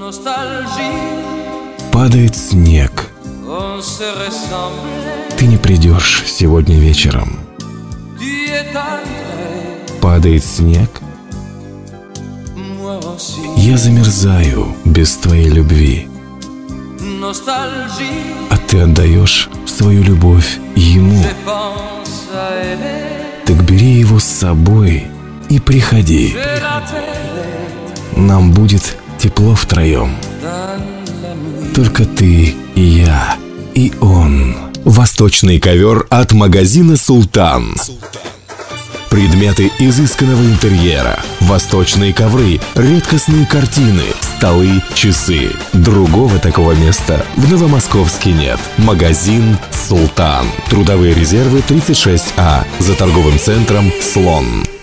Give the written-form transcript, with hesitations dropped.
Падает снег. Ты не придешь сегодня вечером. Падает снег. Я замерзаю без твоей любви. А ты отдаешь свою любовь ему. Так бери его с собой и приходи. Нам будет тепло втроем. Только ты и я, и он. Восточный ковер от магазина «Султан». Предметы изысканного интерьера, восточные ковры, редкостные картины, столы, часы. Другого такого места в Новомосковске нет. Магазин «Султан». Трудовые резервы 36А. За торговым центром «Слон».